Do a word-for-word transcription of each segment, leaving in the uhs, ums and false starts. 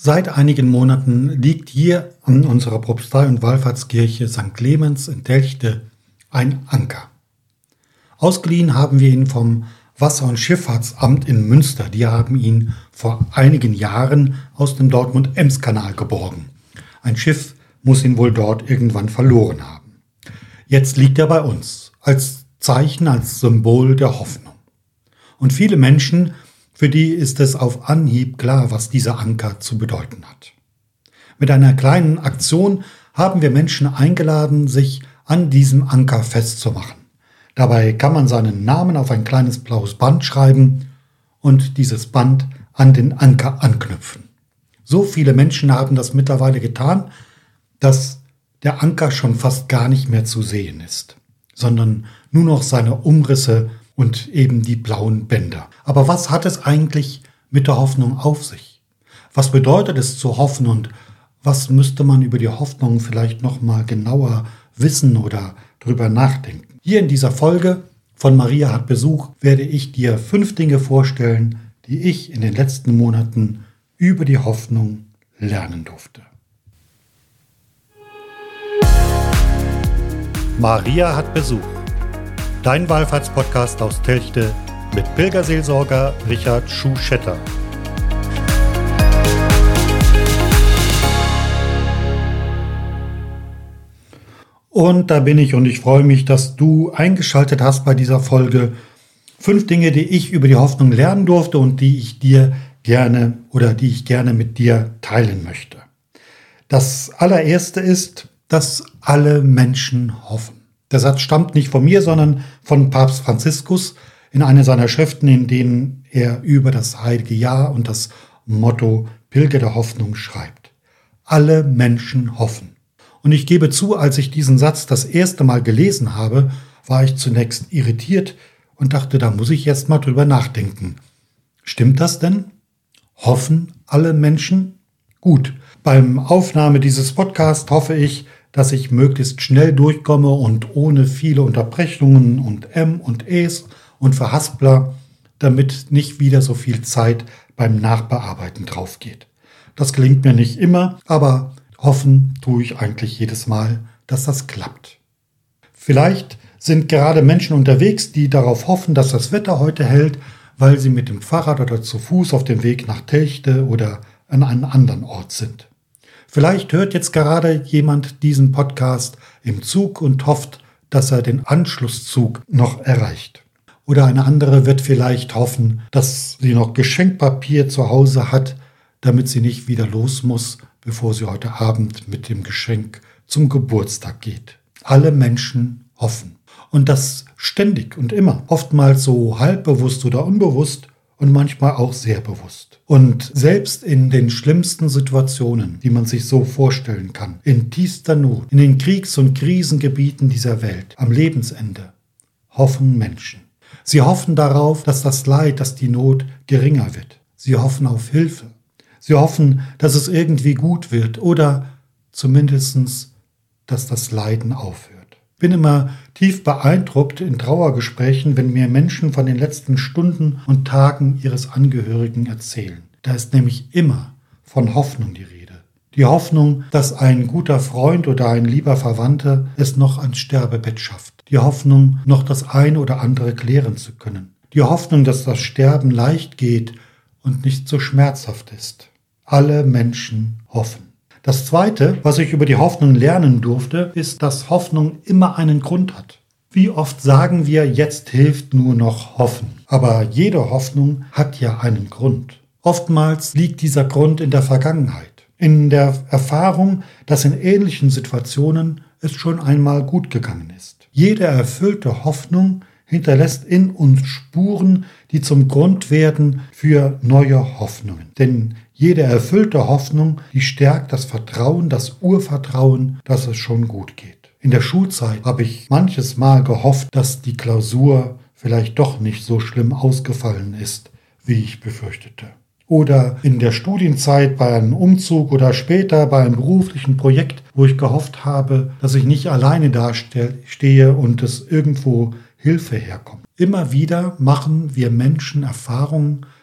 Seit einigen Monaten liegt hier an unserer Propstei- und Wallfahrtskirche Sankt Clemens in Telchte ein Anker. Ausgeliehen haben wir ihn vom Wasser- und Schifffahrtsamt in Münster. Die haben ihn vor einigen Jahren aus dem Dortmund-Ems-Kanal geborgen. Ein Schiff muss ihn wohl dort irgendwann verloren haben. Jetzt liegt er bei uns, als Zeichen, als Symbol der Hoffnung. Und viele Menschen, für die ist es auf Anhieb klar, was dieser Anker zu bedeuten hat. Mit einer kleinen Aktion haben wir Menschen eingeladen, sich an diesem Anker festzumachen. Dabei kann man seinen Namen auf ein kleines blaues Band schreiben und dieses Band an den Anker anknüpfen. So viele Menschen haben das mittlerweile getan, dass der Anker schon fast gar nicht mehr zu sehen ist, sondern nur noch seine Umrisse und eben die blauen Bänder. Aber was hat es eigentlich mit der Hoffnung auf sich? Was bedeutet es zu hoffen und was müsste man über die Hoffnung vielleicht noch mal genauer wissen oder drüber nachdenken? Hier in dieser Folge von Maria hat Besuch werde ich dir fünf Dinge vorstellen, die ich in den letzten Monaten über die Hoffnung lernen durfte. Maria hat Besuch. Dein Wallfahrtspodcast aus Telchte mit Pilgerseelsorger Richard Schuschetter. Und da bin ich und ich freue mich, dass du eingeschaltet hast bei dieser Folge. Fünf Dinge, die ich über die Hoffnung lernen durfte und die ich dir gerne oder die ich gerne mit dir teilen möchte. Das allererste ist, dass alle Menschen hoffen. Der Satz stammt nicht von mir, sondern von Papst Franziskus in einer seiner Schriften, in denen er über das heilige Jahr und das Motto Pilger der Hoffnung schreibt. Alle Menschen hoffen. Und ich gebe zu, als ich diesen Satz das erste Mal gelesen habe, war ich zunächst irritiert und dachte, da muss ich jetzt mal drüber nachdenken. Stimmt das denn? Hoffen alle Menschen? Gut, beim Aufnahme dieses Podcasts hoffe ich, dass ich möglichst schnell durchkomme und ohne viele Unterbrechungen und M und Es und Verhaspler, damit nicht wieder so viel Zeit beim Nachbearbeiten drauf geht. Das gelingt mir nicht immer, aber hoffen tue ich eigentlich jedes Mal, dass das klappt. Vielleicht sind gerade Menschen unterwegs, die darauf hoffen, dass das Wetter heute hält, weil sie mit dem Fahrrad oder zu Fuß auf dem Weg nach Telchte oder an einem anderen Ort sind. Vielleicht hört jetzt gerade jemand diesen Podcast im Zug und hofft, dass er den Anschlusszug noch erreicht. Oder eine andere wird vielleicht hoffen, dass sie noch Geschenkpapier zu Hause hat, damit sie nicht wieder los muss, bevor sie heute Abend mit dem Geschenk zum Geburtstag geht. Alle Menschen hoffen. Und das ständig und immer. Oftmals so halbbewusst oder unbewusst und manchmal auch sehr bewusst. Und selbst in den schlimmsten Situationen, die man sich so vorstellen kann, in tiefster Not, in den Kriegs- und Krisengebieten dieser Welt, am Lebensende, hoffen Menschen. Sie hoffen darauf, dass das Leid, dass die Not geringer wird. Sie hoffen auf Hilfe. Sie hoffen, dass es irgendwie gut wird oder zumindest, dass das Leiden aufhört. Ich bin immer tief beeindruckt in Trauergesprächen, wenn mir Menschen von den letzten Stunden und Tagen ihres Angehörigen erzählen. Da ist nämlich immer von Hoffnung die Rede. Die Hoffnung, dass ein guter Freund oder ein lieber Verwandter es noch ans Sterbebett schafft. Die Hoffnung, noch das eine oder andere klären zu können. Die Hoffnung, dass das Sterben leicht geht und nicht so schmerzhaft ist. Alle Menschen hoffen. Das Zweite, was ich über die Hoffnung lernen durfte, ist, dass Hoffnung immer einen Grund hat. Wie oft sagen wir, jetzt hilft nur noch Hoffen. Aber jede Hoffnung hat ja einen Grund. Oftmals liegt dieser Grund in der Vergangenheit. In der Erfahrung, dass in ähnlichen Situationen es schon einmal gut gegangen ist. Jede erfüllte Hoffnung hinterlässt in uns Spuren, die zum Grund werden für neue Hoffnungen. Denn jede erfüllte Hoffnung, die stärkt das Vertrauen, das Urvertrauen, dass es schon gut geht. In der Schulzeit habe ich manches Mal gehofft, dass die Klausur vielleicht doch nicht so schlimm ausgefallen ist, wie ich befürchtete. Oder in der Studienzeit bei einem Umzug oder später bei einem beruflichen Projekt, wo ich gehofft habe, dass ich nicht alleine dastehe und es irgendwo Hilfe herkommt. Immer wieder machen wir Menschen Erfahrungen,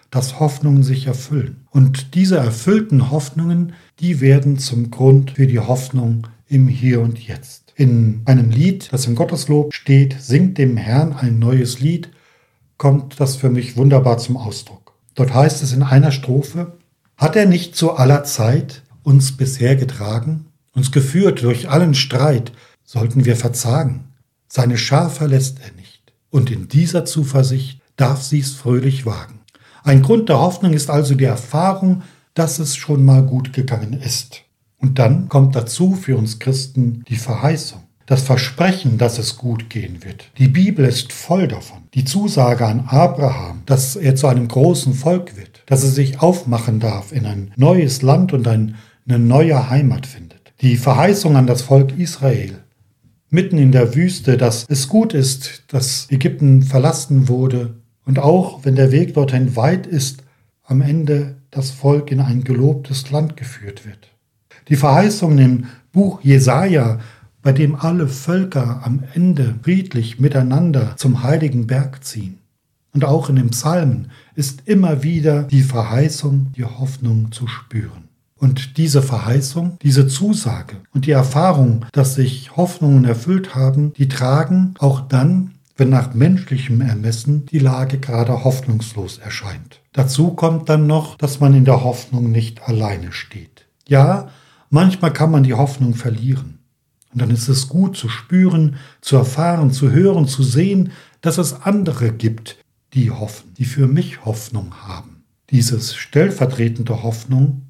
dass Hoffnungen sich erfüllen. Und diese erfüllten Hoffnungen, die werden zum Grund für die Hoffnung im Hier und Jetzt. In einem Lied, das im Gotteslob steht, singt dem Herrn ein neues Lied, kommt das für mich wunderbar zum Ausdruck. Dort heißt es in einer Strophe: Hat er nicht zu aller Zeit uns bisher getragen, uns geführt durch allen Streit, sollten wir verzagen. Seine Schar verlässt er nicht, und in dieser Zuversicht darf sie's fröhlich wagen. Ein Grund der Hoffnung ist also die Erfahrung, dass es schon mal gut gegangen ist. Und dann kommt dazu für uns Christen die Verheißung, das Versprechen, dass es gut gehen wird. Die Bibel ist voll davon. Die Zusage an Abraham, dass er zu einem großen Volk wird, dass er sich aufmachen darf in ein neues Land und ein, eine neue Heimat findet. Die Verheißung an das Volk Israel, mitten in der Wüste, dass es gut ist, dass Ägypten verlassen wurde und auch, wenn der Weg dorthin weit ist, am Ende das Volk in ein gelobtes Land geführt wird. Die Verheißung im Buch Jesaja, bei dem alle Völker am Ende friedlich miteinander zum heiligen Berg ziehen. Und auch in den Psalmen ist immer wieder die Verheißung, die Hoffnung zu spüren. Und diese Verheißung, diese Zusage und die Erfahrung, dass sich Hoffnungen erfüllt haben, die tragen auch dann, wenn nach menschlichem Ermessen die Lage gerade hoffnungslos erscheint. Dazu kommt dann noch, dass man in der Hoffnung nicht alleine steht. Ja, manchmal kann man die Hoffnung verlieren. Und dann ist es gut zu spüren, zu erfahren, zu hören, zu sehen, dass es andere gibt, die hoffen, die für mich Hoffnung haben. Dieses stellvertretende Hoffnung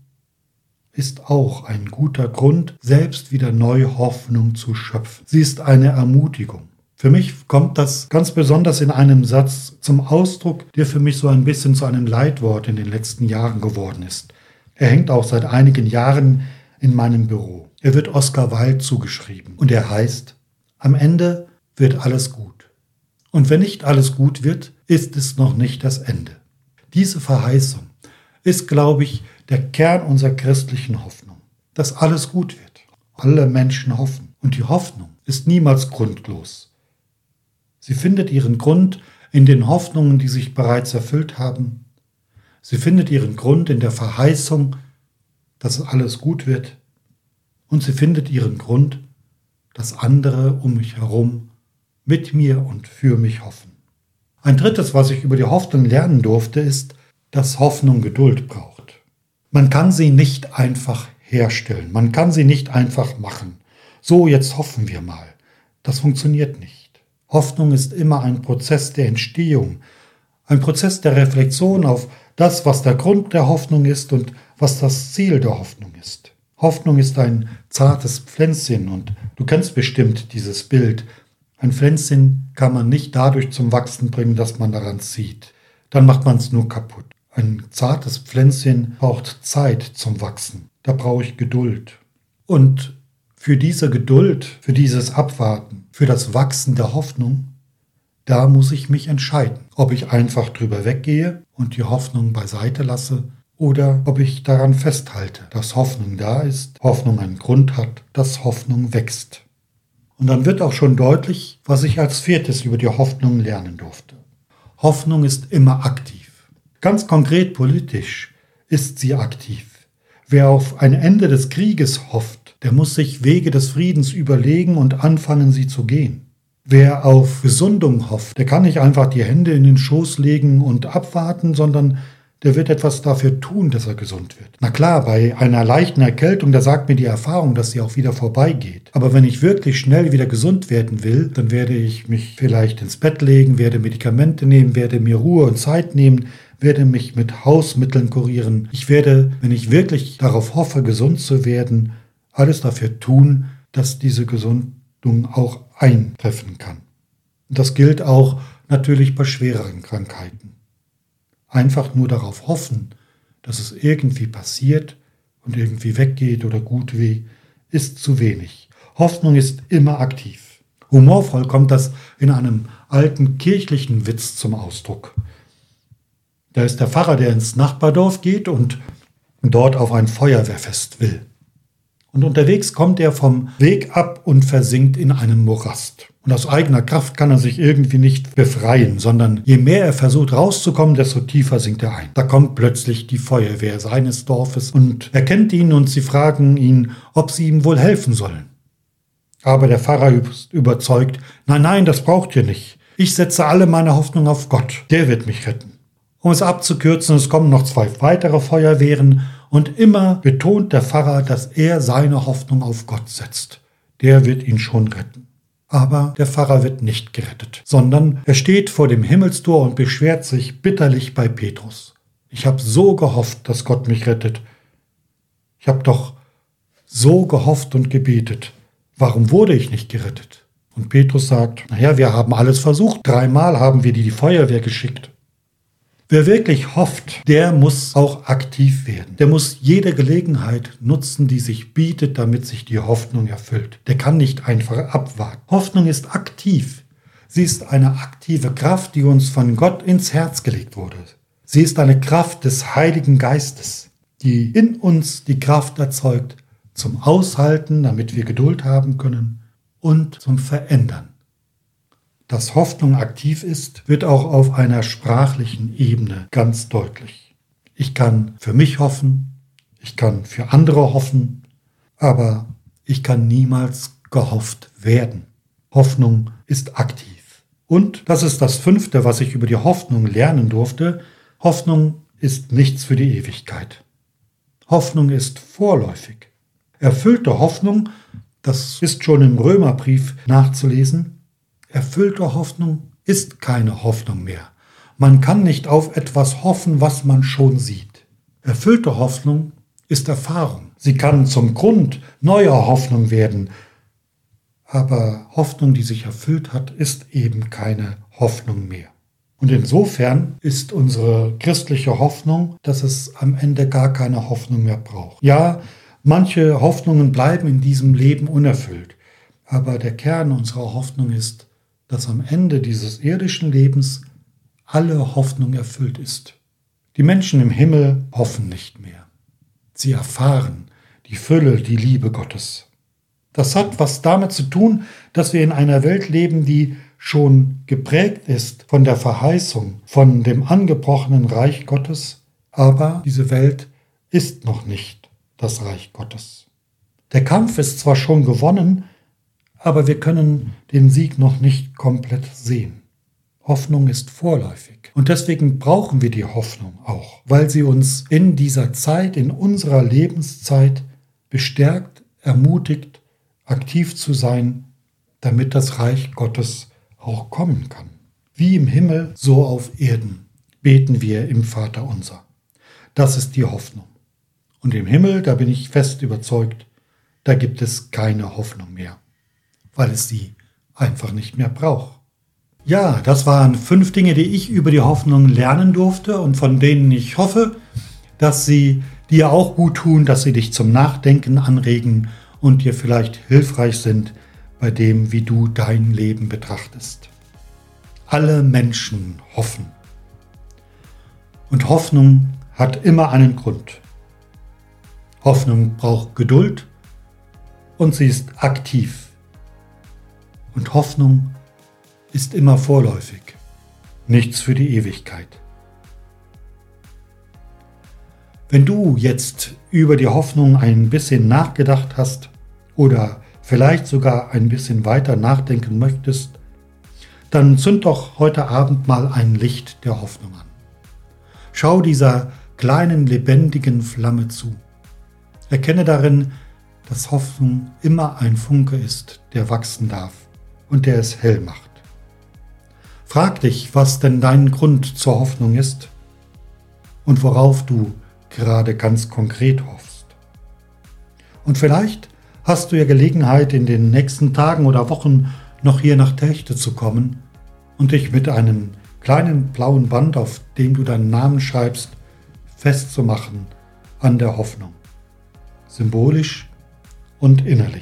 ist auch ein guter Grund, selbst wieder neue Hoffnung zu schöpfen. Sie ist eine Ermutigung. Für mich kommt das ganz besonders in einem Satz zum Ausdruck, der für mich so ein bisschen zu einem Leitwort in den letzten Jahren geworden ist. Er hängt auch seit einigen Jahren in meinem Büro. Er wird Oscar Wilde zugeschrieben und er heißt: Am Ende wird alles gut. Und wenn nicht alles gut wird, ist es noch nicht das Ende. Diese Verheißung ist, glaube ich, der Kern unserer christlichen Hoffnung, dass alles gut wird. Alle Menschen hoffen und die Hoffnung ist niemals grundlos. Sie findet ihren Grund in den Hoffnungen, die sich bereits erfüllt haben. Sie findet ihren Grund in der Verheißung, dass alles gut wird. Und sie findet ihren Grund, dass andere um mich herum mit mir und für mich hoffen. Ein drittes, was ich über die Hoffnung lernen durfte, ist, dass Hoffnung Geduld braucht. Man kann sie nicht einfach herstellen, man kann sie nicht einfach machen. So, jetzt hoffen wir mal. Das funktioniert nicht. Hoffnung ist immer ein Prozess der Entstehung, ein Prozess der Reflexion auf das, was der Grund der Hoffnung ist und was das Ziel der Hoffnung ist. Hoffnung ist ein zartes Pflänzchen und du kennst bestimmt dieses Bild. Ein Pflänzchen kann man nicht dadurch zum Wachsen bringen, dass man daran zieht. Dann macht man es nur kaputt. Ein zartes Pflänzchen braucht Zeit zum Wachsen. Da brauche ich Geduld. Und für diese Geduld, für dieses Abwarten, für das Wachsen der Hoffnung, da muss ich mich entscheiden, ob ich einfach drüber weggehe und die Hoffnung beiseite lasse oder ob ich daran festhalte, dass Hoffnung da ist, Hoffnung einen Grund hat, dass Hoffnung wächst. Und dann wird auch schon deutlich, was ich als viertes über die Hoffnung lernen durfte. Hoffnung ist immer aktiv. Ganz konkret politisch ist sie aktiv. Wer auf ein Ende des Krieges hofft, der muss sich Wege des Friedens überlegen und anfangen, sie zu gehen. Wer auf Gesundung hofft, der kann nicht einfach die Hände in den Schoß legen und abwarten, sondern der wird etwas dafür tun, dass er gesund wird. Na klar, bei einer leichten Erkältung, da sagt mir die Erfahrung, dass sie auch wieder vorbeigeht. Aber wenn ich wirklich schnell wieder gesund werden will, dann werde ich mich vielleicht ins Bett legen, werde Medikamente nehmen, werde mir Ruhe und Zeit nehmen, werde mich mit Hausmitteln kurieren. Ich werde, wenn ich wirklich darauf hoffe, gesund zu werden, alles dafür tun, dass diese Gesundung auch eintreffen kann. Und das gilt auch natürlich bei schwereren Krankheiten. Einfach nur darauf hoffen, dass es irgendwie passiert und irgendwie weggeht oder gut weh, ist zu wenig. Hoffnung ist immer aktiv. Humorvoll kommt das in einem alten kirchlichen Witz zum Ausdruck. Da ist der Pfarrer, der ins Nachbardorf geht und dort auf ein Feuerwehrfest will. Und unterwegs kommt er vom Weg ab und versinkt in einem Morast. Und aus eigener Kraft kann er sich irgendwie nicht befreien, sondern je mehr er versucht rauszukommen, desto tiefer sinkt er ein. Da kommt plötzlich die Feuerwehr seines Dorfes und erkennt ihn und sie fragen ihn, ob sie ihm wohl helfen sollen. Aber der Pfarrer ist überzeugt, nein, nein, das braucht ihr nicht. Ich setze alle meine Hoffnung auf Gott, der wird mich retten. Um es abzukürzen, es kommen noch zwei weitere Feuerwehren und immer betont der Pfarrer, dass er seine Hoffnung auf Gott setzt. Der wird ihn schon retten. Aber der Pfarrer wird nicht gerettet, sondern er steht vor dem Himmelstor und beschwert sich bitterlich bei Petrus. Ich habe so gehofft, dass Gott mich rettet. Ich habe doch so gehofft und gebetet. Warum wurde ich nicht gerettet? Und Petrus sagt, naja, wir haben alles versucht. Dreimal haben wir die Feuerwehr geschickt. Wer wirklich hofft, der muss auch aktiv werden. Der muss jede Gelegenheit nutzen, die sich bietet, damit sich die Hoffnung erfüllt. Der kann nicht einfach abwarten. Hoffnung ist aktiv. Sie ist eine aktive Kraft, die uns von Gott ins Herz gelegt wurde. Sie ist eine Kraft des Heiligen Geistes, die in uns die Kraft erzeugt zum Aushalten, damit wir Geduld haben können, und zum Verändern. Dass Hoffnung aktiv ist, wird auch auf einer sprachlichen Ebene ganz deutlich. Ich kann für mich hoffen, ich kann für andere hoffen, aber ich kann niemals gehofft werden. Hoffnung ist aktiv. Und das ist das Fünfte, was ich über die Hoffnung lernen durfte. Hoffnung ist nichts für die Ewigkeit. Hoffnung ist vorläufig. Erfüllte Hoffnung, das ist schon im Römerbrief nachzulesen, erfüllte Hoffnung ist keine Hoffnung mehr. Man kann nicht auf etwas hoffen, was man schon sieht. Erfüllte Hoffnung ist Erfahrung. Sie kann zum Grund neuer Hoffnung werden. Aber Hoffnung, die sich erfüllt hat, ist eben keine Hoffnung mehr. Und insofern ist unsere christliche Hoffnung, dass es am Ende gar keine Hoffnung mehr braucht. Ja, manche Hoffnungen bleiben in diesem Leben unerfüllt. Aber der Kern unserer Hoffnung ist, dass am Ende dieses irdischen Lebens alle Hoffnung erfüllt ist. Die Menschen im Himmel hoffen nicht mehr. Sie erfahren die Fülle, die Liebe Gottes. Das hat was damit zu tun, dass wir in einer Welt leben, die schon geprägt ist von der Verheißung, von dem angebrochenen Reich Gottes, aber diese Welt ist noch nicht das Reich Gottes. Der Kampf ist zwar schon gewonnen, aber wir können den Sieg noch nicht komplett sehen. Hoffnung ist vorläufig. Und deswegen brauchen wir die Hoffnung auch, weil sie uns in dieser Zeit, in unserer Lebenszeit bestärkt, ermutigt, aktiv zu sein, damit das Reich Gottes auch kommen kann. Wie im Himmel, so auf Erden beten wir im Vater unser. Das ist die Hoffnung. Und im Himmel, da bin ich fest überzeugt, da gibt es keine Hoffnung mehr, weil es sie einfach nicht mehr braucht. Ja, das waren fünf Dinge, die ich über die Hoffnung lernen durfte und von denen ich hoffe, dass sie dir auch gut tun, dass sie dich zum Nachdenken anregen und dir vielleicht hilfreich sind bei dem, wie du dein Leben betrachtest. Alle Menschen hoffen. Und Hoffnung hat immer einen Grund. Hoffnung braucht Geduld und sie ist aktiv. Und Hoffnung ist immer vorläufig, nichts für die Ewigkeit. Wenn du jetzt über die Hoffnung ein bisschen nachgedacht hast oder vielleicht sogar ein bisschen weiter nachdenken möchtest, dann zünd doch heute Abend mal ein Licht der Hoffnung an. Schau dieser kleinen lebendigen Flamme zu. Erkenne darin, dass Hoffnung immer ein Funke ist, der wachsen darf und der es hell macht. Frag dich, was denn dein Grund zur Hoffnung ist und worauf du gerade ganz konkret hoffst. Und vielleicht hast du ja Gelegenheit, in den nächsten Tagen oder Wochen noch hier nach Telchte zu kommen und dich mit einem kleinen blauen Band, auf dem du deinen Namen schreibst, festzumachen an der Hoffnung. Symbolisch und innerlich.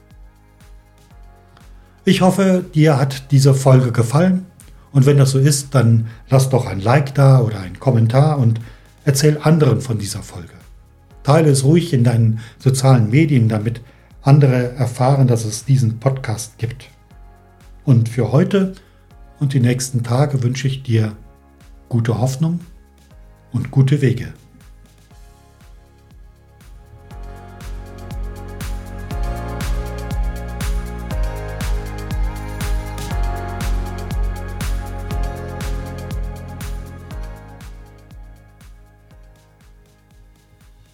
Ich hoffe, dir hat diese Folge gefallen und wenn das so ist, dann lass doch ein Like da oder einen Kommentar und erzähl anderen von dieser Folge. Teile es ruhig in deinen sozialen Medien, damit andere erfahren, dass es diesen Podcast gibt. Und für heute und die nächsten Tage wünsche ich dir gute Hoffnung und gute Wege.